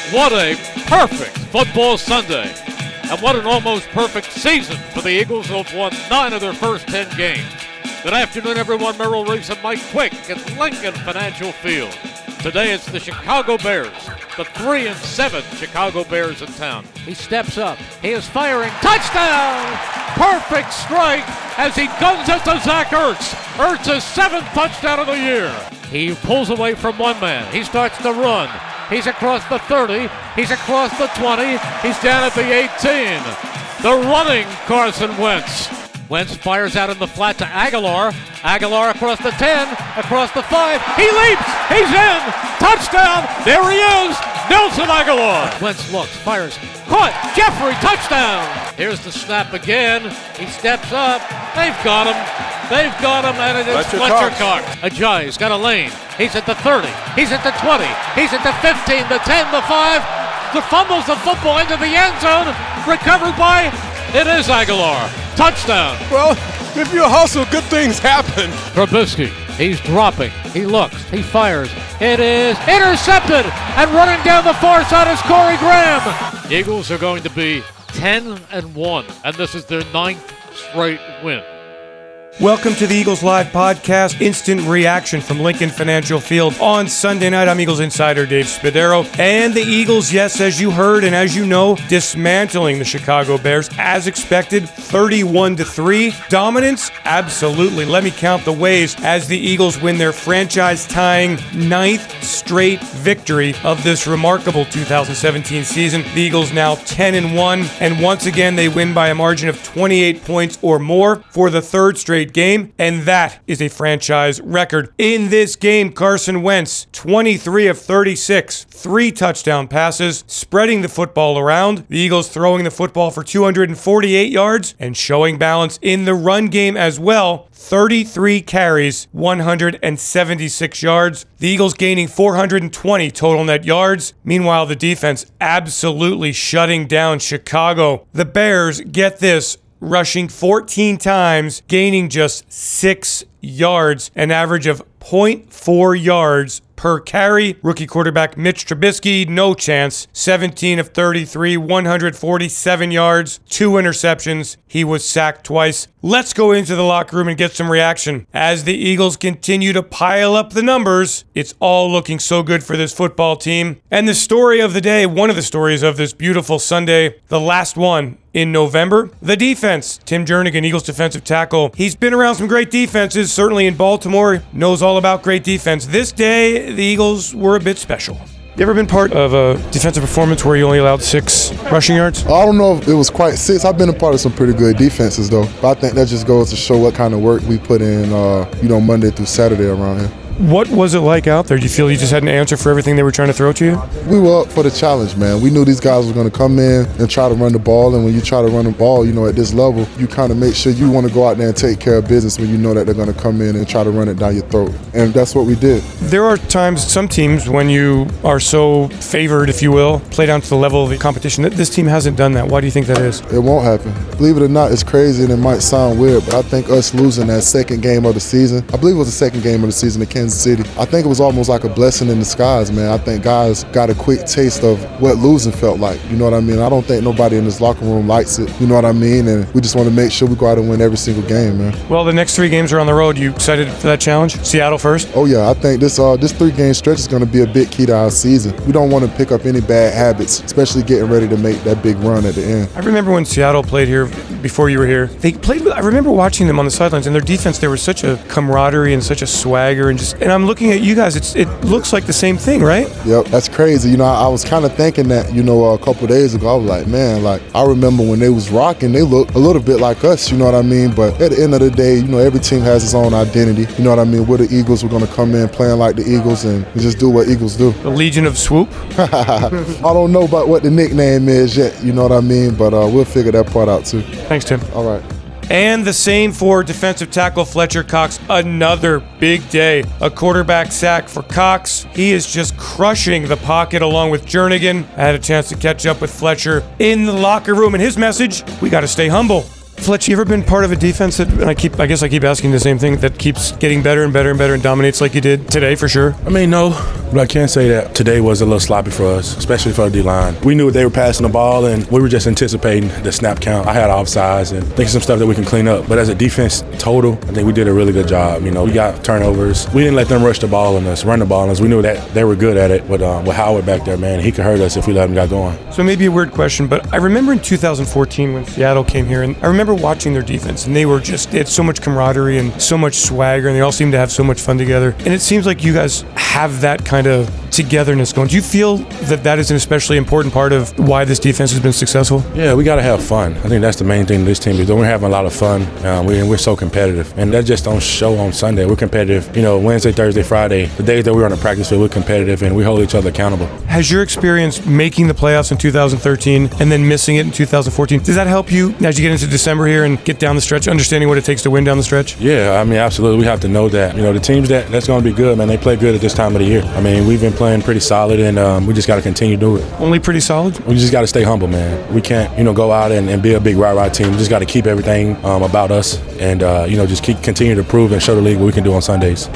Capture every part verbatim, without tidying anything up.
What a perfect football Sunday. And what an almost perfect season for the Eagles, who have won nine of their first ten games. Good afternoon, everyone. Merrill Reese and Mike Quick at Lincoln Financial Field. Today it's the Chicago Bears, the three and seven Chicago Bears in town. He steps up. He is firing. Touchdown! Perfect strike as he guns it to Zach Ertz. Ertz's seventh touchdown of the year. He pulls away from one man. He starts to run. He's across the thirty. He's across the twenty. He's down at the eighteen. The running Carson Wentz. Wentz fires out in the flat to Aguilar. Aguilar across the ten, across the five. He leaps. He's in. Touchdown. There he is. Nelson Aguilar. Wentz looks, fires. Caught. Jeffrey. Touchdown. Here's the snap again. He steps up. They've got him. They've got him, and it is Fletcher, Fletcher Cox. Cox. Ajayi, he's got a lane. He's at the thirty. He's at the twenty. He's at the fifteen, the ten, the five. The fumbles the football into the end zone. Recovered by, it is Aguilar. Touchdown. Well, if you hustle, good things happen. Trubisky, he's dropping. He looks. He fires. It is intercepted. And running down the far side is Corey Graham. The Eagles are going to be ten and one, and this is their ninth straight win. Welcome to the Eagles Live podcast, instant reaction from Lincoln Financial Field. On Sunday night, I'm Eagles insider Dave Spadaro. And the Eagles, yes, as you heard and as you know, dismantling the Chicago Bears as expected, thirty-one to three. Dominance? Absolutely. Let me count the ways as the Eagles win their franchise-tying ninth straight victory of this remarkable two thousand seventeen season. The Eagles now ten and one, and once again, they win by a margin of twenty-eight points or more for the third straight game, and that is a franchise record. In this game, Carson Wentz, twenty-three of thirty-six, three touchdown passes, spreading the football around. The Eagles throwing the football for two hundred forty-eight yards and showing balance in the run game as well. thirty-three carries, one hundred seventy-six yards. The Eagles gaining four hundred twenty total net yards. Meanwhile, the defense absolutely shutting down Chicago. The Bears, get this, rushing fourteen times, gaining just six yards, an average of zero point four yards per carry. Rookie quarterback Mitch Trubisky, no chance. seventeen of thirty-three, one hundred forty-seven yards, two interceptions. He was sacked twice. Let's go into the locker room and get some reaction. As the Eagles continue to pile up the numbers, it's all looking so good for this football team. And the story of the day, one of the stories of this beautiful Sunday, the last one in November, the defense. Tim Jernigan, Eagles defensive tackle. He's been around some great defenses, certainly in Baltimore, knows all about great defense. This day, the Eagles were a bit special. You ever been part of a defensive performance where you only allowed six rushing yards? I don't know if it was quite six. I've been a part of some pretty good defenses, though. But I think that just goes to show what kind of work we put in, uh, you know, Monday through Saturday around here. What was it like out there? Do you feel you just had an answer for everything they were trying to throw to you? We were up for the challenge, man. We knew these guys were going to come in and try to run the ball, and when you try to run the ball, you know, at this level, you kind of make sure you want to go out there and take care of business when you know that they're going to come in and try to run it down your throat. And that's what we did. There are times, some teams, when you are so favored, if you will, play down to the level of the competition. This team hasn't done that. Why do you think that is? It won't happen. Believe it or not, it's crazy and it might sound weird, but I think us losing that second game of the season, I believe it was the second game of the season in Kansas City, I think it was almost like a blessing in disguise, man. I think guys got a quick taste of what losing felt like. You know what I mean? I don't think nobody in this locker room likes it. You know what I mean? And we just want to make sure we go out and win every single game, man. Well, the next three games are on the road. You excited for that challenge? Seattle first? Oh, yeah. I think this uh, this three-game stretch is going to be a big key to our season. We don't want to pick up any bad habits, especially getting ready to make that big run at the end. I remember when Seattle played here before you were here. They played with, I remember watching them on the sidelines, and their defense, there was such a camaraderie and such a swagger. And just, and I'm looking at you guys, it's, it looks like the same thing, right? Yep, that's crazy. You know, I, I was kind of thinking that, you know, a couple of days ago, I was like, man, like, I remember when they was rocking, they looked a little bit like us, you know what I mean? But at the end of the day, you know, every team has its own identity. You know what I mean? We're the Eagles. We're going to come in playing like the Eagles and just do what Eagles do. The Legion of Swoop? I don't know about what the nickname is yet, you know what I mean? But uh, we'll figure that part out, too. Thanks, Tim. All right. And the same for defensive tackle Fletcher Cox. Another big day. A quarterback sack for Cox. He is just crushing the pocket along with Jernigan. I had a chance to catch up with Fletcher in the locker room, and his message, we got to stay humble. Fletch, you ever been part of a defense that, and I keep, I guess I keep asking the same thing, that keeps getting better and better and better and dominates like you did today for sure? I mean, no, but I can say that today was a little sloppy for us, especially for the D-line. We knew they were passing the ball, and we were just anticipating the snap count. I had offsides and thinking some stuff that we can clean up. But as a defense total, I think we did a really good job. You know, we got turnovers. We didn't let them rush the ball on us, run the ball on us. We knew that they were good at it. But um, with Howard back there, man, he could hurt us if we let him get going. So maybe a weird question, but I remember in two thousand fourteen when Seattle came here, and I remember watching their defense, and they were just, they had so much camaraderie and so much swagger, and they all seemed to have so much fun together. And it seems like you guys have that kind of togetherness going. Do you feel that that is an especially important part of why this defense has been successful? Yeah, we got to have fun. I think that's the main thing this team is doing. We're having a lot of fun. Um, we, and we're so competitive. And that just don't show on Sunday. We're competitive, you know, Wednesday, Thursday, Friday. The days that we're on the practice field, we're competitive, and we hold each other accountable. Has your experience making the playoffs in two thousand thirteen and then missing it in two thousand fourteen, does that help you as you get into December here and get down the stretch, understanding what it takes to win down the stretch? Yeah, I mean, absolutely. We have to know that. You know, the teams that that's going to be good, man, they play good at this time of the year. I mean, we've been playing pretty solid, and um, we just got to continue to do it. Only pretty solid? We just got to stay humble, man. We can't, you know, go out and, and be a big rah-rah team. We just got to keep everything um, about us and, uh, you know, just keep continue to prove and show the league what we can do on Sundays.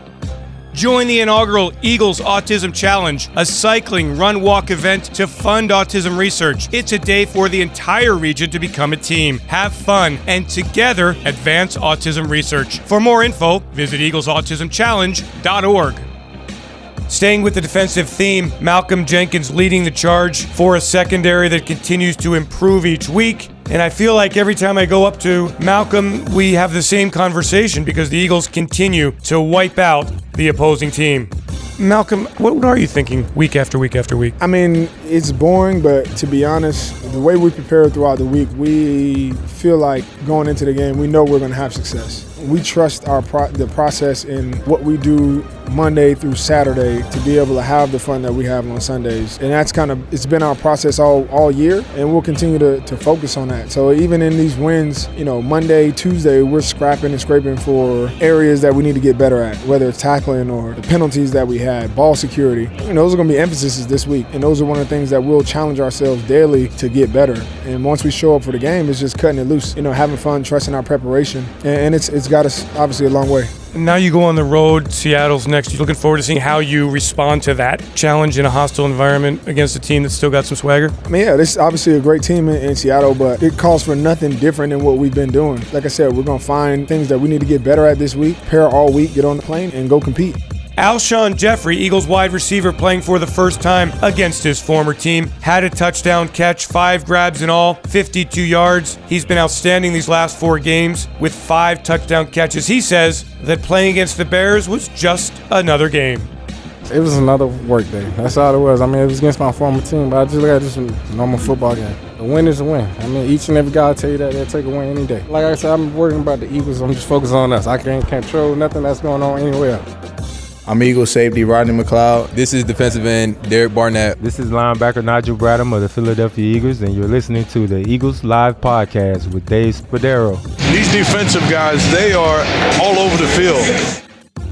Join the inaugural Eagles Autism Challenge, a cycling run-walk event to fund autism research. It's a day for the entire region to become a team, have fun, and together advance autism research. For more info, visit eagles autism challenge dot org. Staying with the defensive theme, Malcolm Jenkins leading the charge for a secondary that continues to improve each week. And I feel like every time I go up to Malcolm, we have the same conversation because the Eagles continue to wipe out the opposing team. Malcolm, what, what are you thinking week after week after week? I mean, it's boring, but to be honest, the way we prepare throughout the week, we feel like going into the game, we know we're going to have success. We trust our pro- the process in what we do Monday through Saturday to be able to have the fun that we have on Sundays. And that's kind of, it's been our process all, all year, and we'll continue to, to focus on that. So even in these wins, you know, Monday, Tuesday, we're scrapping and scraping for areas that we need to get better at, whether it's tackling or the penalties that we had, ball security. And those are going to be emphases this week. And those are one of the things that we'll challenge ourselves daily to get better. And once we show up for the game, it's just cutting it loose, you know, having fun, trusting our preparation. And, and it's it's got us obviously a long way. Now you go on the road, Seattle's next. You're looking forward to seeing how you respond to that challenge in a hostile environment against a team that's still got some swagger? I mean, yeah, this is obviously a great team in, in Seattle, but it calls for nothing different than what we've been doing. Like I said, we're going to find things that we need to get better at this week, prepare all week, get on the plane, and go compete. Alshon Jeffrey, Eagles wide receiver playing for the first time against his former team, had a touchdown catch, five grabs in all, fifty-two yards. He's been outstanding these last four games with five touchdown catches. He says that playing against the Bears was just another game. It was another work day. That's all it was. I mean, it was against my former team, but I just look at it as a normal football game. A win is a win. I mean, each and every guy will tell you that they'll take a win any day. Like I said, I'm worrying about the Eagles. I'm just focused on us. I can't control nothing that's going on anywhere else. I'm Eagles safety Rodney McLeod. This is defensive end Derek Barnett. This is linebacker Nigel Bradham of the Philadelphia Eagles, and you're listening to the Eagles Live Podcast with Dave Spadaro. These defensive guys, they are all over the field.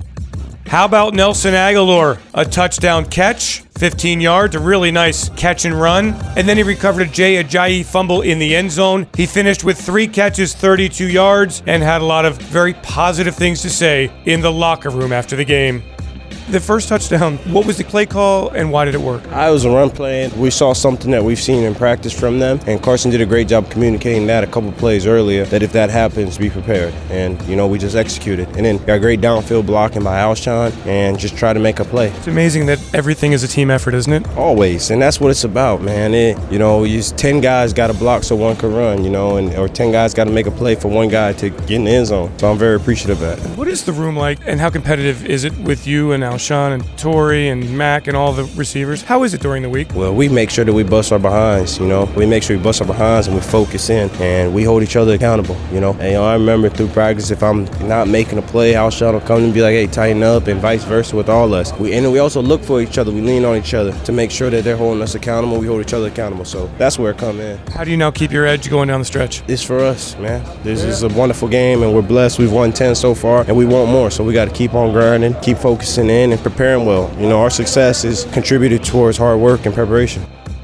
How about Nelson Aguilar? A touchdown catch, fifteen yards, a really nice catch and run. And then he recovered a Jay Ajayi fumble in the end zone. He finished with three catches, thirty-two yards, and had a lot of very positive things to say in the locker room after the game. The first touchdown, what was the play call and why did it work? I was a run play. We saw something that we've seen in practice from them, and Carson did a great job communicating that a couple plays earlier, that if that happens, be prepared. And, you know, we just executed. And then got great downfield blocking by Alshon and just try to make a play. It's amazing that everything is a team effort, isn't it? Always, and that's what it's about, man. It, you know, you ten guys got to block so one can run, you know, and or ten guys got to make a play for one guy to get in the end zone. So I'm very appreciative of that. What is the room like, and how competitive is it with you and Alshon and Torrey and Mac and all the receivers? How is it during the week? Well, we make sure that we bust our behinds, you know. We make sure we bust our behinds and we focus in, and we hold each other accountable, you know. And you know, I remember through practice, if I'm not making a play, Alshon will come and be like, hey, tighten up, and vice versa with all us. We, and we also look for each other. We lean on each other to make sure that they're holding us accountable. We hold each other accountable. So that's where it comes in. How do you now keep your edge going down the stretch? It's for us, man. This yeah. is a wonderful game, and we're blessed. We've won ten so far, and we want more. So we got to keep on grinding, keep focusing in, and preparing well. You know, our success is contributed towards hard work and preparation.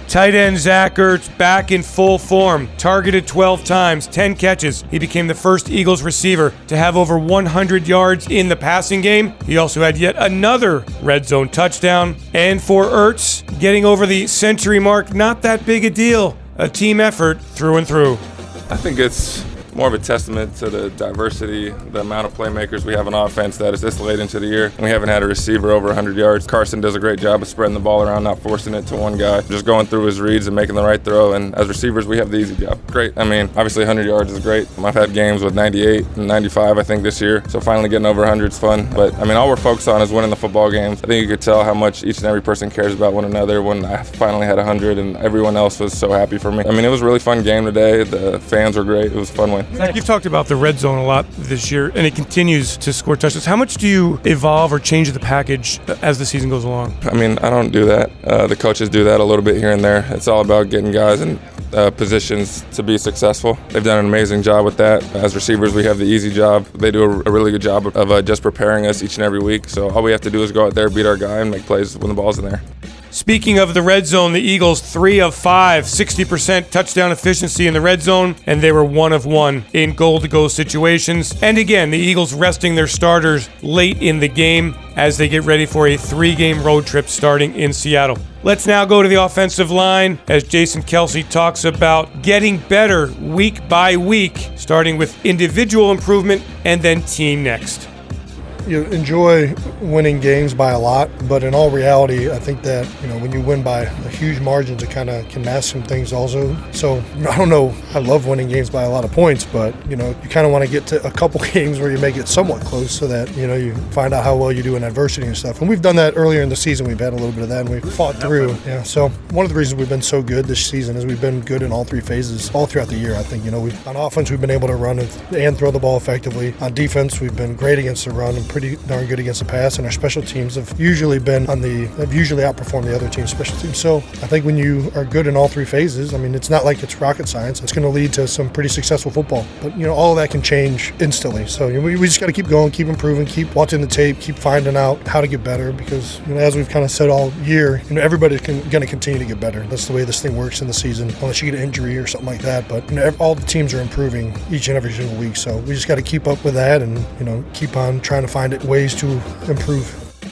Tight end Zach Ertz back in full form, targeted twelve times, ten catches. He became the first Eagles receiver to have over one hundred yards in the passing game. He also had yet another red zone touchdown. And for Ertz, getting over the century mark, not that big a deal. A team effort through and through. I think it's more of a testament to the diversity, the amount of playmakers we have on offense that is this late into the year. We haven't had a receiver over one hundred yards. Carson does a great job of spreading the ball around, not forcing it to one guy, just going through his reads and making the right throw. And as receivers, we have the easy job. Great. I mean, obviously one hundred yards is great. I've had games with ninety-eight and ninety-five, I think, this year. So finally getting over one hundred is fun. But, I mean, all we're focused on is winning the football games. I think you could tell how much each and every person cares about one another when I finally had one hundred and everyone else was so happy for me. I mean, it was a really fun game today. The fans were great. It was a fun win. Zach, you've talked about the red zone a lot this year, and it continues to score touchdowns. How much do you evolve or change the package as the season goes along? I mean, I don't do that. Uh, the coaches do that a little bit here and there. It's all about getting guys in uh, positions to be successful. They've done an amazing job with that. As receivers, we have the easy job. They do a, a really good job of, of uh, just preparing us each and every week. So all we have to do is go out there, beat our guy, and make plays when the ball's in there. Speaking of the red zone, the Eagles three of five, sixty percent touchdown efficiency in the red zone, and they were one of one in goal-to-go situations. And again, the Eagles resting their starters late in the game as they get ready for a three-game road trip starting in Seattle. Let's now go to the offensive line as Jason Kelce talks about getting better week by week, starting with individual improvement and then team next. You enjoy winning games by a lot, but in all reality, I think that, you know, when you win by a huge margins, it kind of can mask some things also. So I don't know, I love winning games by a lot of points, but, you know, you kind of want to get to a couple games where you make it somewhat close so that, you know, you find out how well you do in adversity and stuff. And we've done that earlier in the season. We've had a little bit of that, and we've fought through. Yeah. So one of the reasons we've been so good this season is we've been good in all three phases all throughout the year. I think, you know, we've, on offense, we've been able to run and throw the ball effectively. On defense, we've been great against the run and pretty darn good against the pass, and our special teams have usually been on the have usually outperformed the other team's special teams. So I think when you are good in all three phases, I mean, it's not like it's rocket science. It's going to lead to some pretty successful football. But, you know, all of that can change instantly. So, you know, we, we just got to keep going, keep improving, keep watching the tape, keep finding out how to get better, because, you know, as we've kind of said all year, you know, everybody's going to continue to get better. That's the way this thing works in the season, unless you get an injury or something like that. But, you know, all the teams are improving each and every single week. So we just got to keep up with that and, you know, keep on trying to find ways to improve.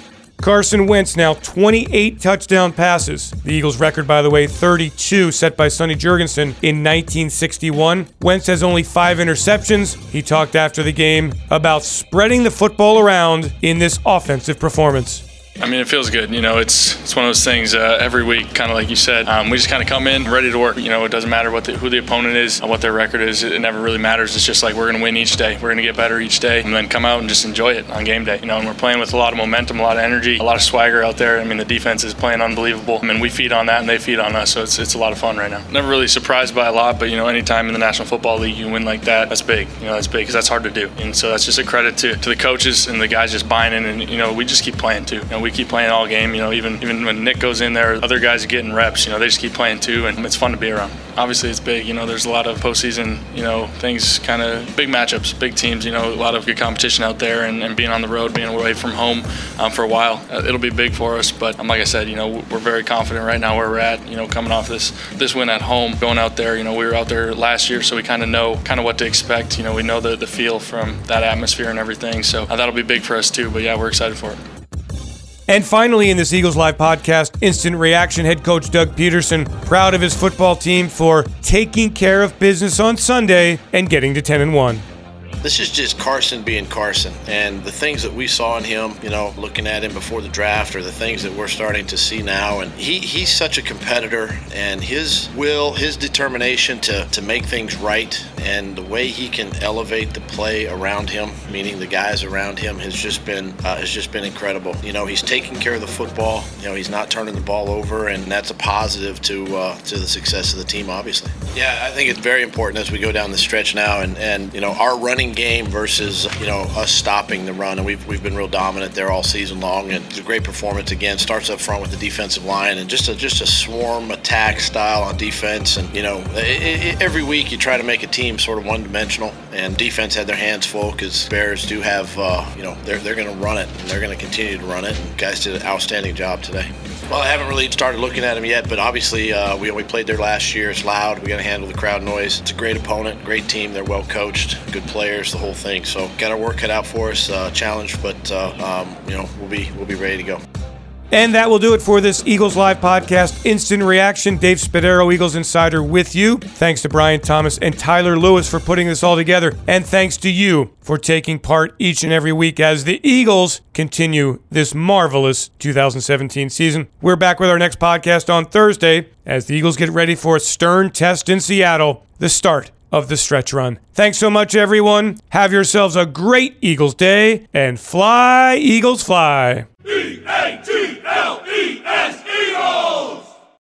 Carson Wentz now twenty-eight touchdown passes. The Eagles' record, by the way, thirty-two, set by Sonny Jurgensen in nineteen sixty-one. Wentz has only five interceptions. He talked after the game about spreading the football around in this offensive performance. I mean, it feels good. You know, it's it's one of those things uh, every week, kind of like you said. Um, we just kind of come in ready to work. You know, it doesn't matter what the, who the opponent is, what their record is. It never really matters. It's just like we're going to win each day. We're going to get better each day, and then come out and just enjoy it on game day. You know, and we're playing with a lot of momentum, a lot of energy, a lot of swagger out there. I mean, the defense is playing unbelievable. I mean, we feed on that, and they feed on us, so it's it's a lot of fun right now. Never really surprised by a lot, but, you know, anytime in the National Football League you win like that, that's big. You know, that's big because that's hard to do. And so that's just a credit to, to the coaches and the guys just buying in, and, you know, we just keep playing too. You know, we keep playing all game. You know, even even when Nick goes in there, other guys are getting reps. You know, they just keep playing too, and it's fun to be around. Obviously, it's big. You know, there's a lot of postseason, you know, things, kind of big matchups, big teams. You know, a lot of good competition out there, and, and being on the road, being away from home um, for a while, uh, it'll be big for us. But um, like I said, you know, we're very confident right now where we're at. You know, coming off this this win at home, going out there. You know, we were out there last year, so we kind of know kind of what to expect. You know, we know the the feel from that atmosphere and everything. So uh, that'll be big for us too. But yeah, we're excited for it. And finally, in this Eagles Live podcast, Instant Reaction head coach Doug Peterson, proud of his football team for taking care of business on Sunday and getting to ten and one. This is just Carson being Carson, and the things that we saw in him, you know, looking at him before the draft, are the things that we're starting to see now. And he, he's such a competitor, and his will, his determination to, to make things right, and the way he can elevate the play around him, meaning the guys around him, has just been uh, has just been incredible. You know, he's taking care of the football. You know, he's not turning the ball over, and that's a positive to uh, to the success of the team, obviously. Yeah, I think it's very important as we go down the stretch now, and, and you know, our running game versus, you know, us stopping the run, and we've we've been real dominant there all season long, and it's a great performance again. Starts up front with the defensive line, and just a just a swarm attack style on defense. And you know, it, it, every week you try to make a team sort of one-dimensional, and defense had their hands full because Bears do have, uh, you know, they're they're going to run it, and they're going to continue to run it. And guys did an outstanding job today. Well, I haven't really started looking at them yet, but obviously uh, we, we played there last year. It's loud. We got to handle the crowd noise. It's a great opponent, great team. They're well coached, good players, the whole thing. So got our work cut out for us, uh, challenge, but uh, um, you know we'll be we'll be ready to go. And that will do it for this Eagles Live podcast. Instant Reaction, Dave Spadaro, Eagles Insider, with you. Thanks to Brian Thomas and Tyler Lewis for putting this all together. And thanks to you for taking part each and every week as the Eagles continue this marvelous two thousand seventeen season. We're back with our next podcast on Thursday as the Eagles get ready for a stern test in Seattle, the start of the stretch run. Thanks so much, everyone. Have yourselves a great Eagles day, and fly, Eagles, fly. E A T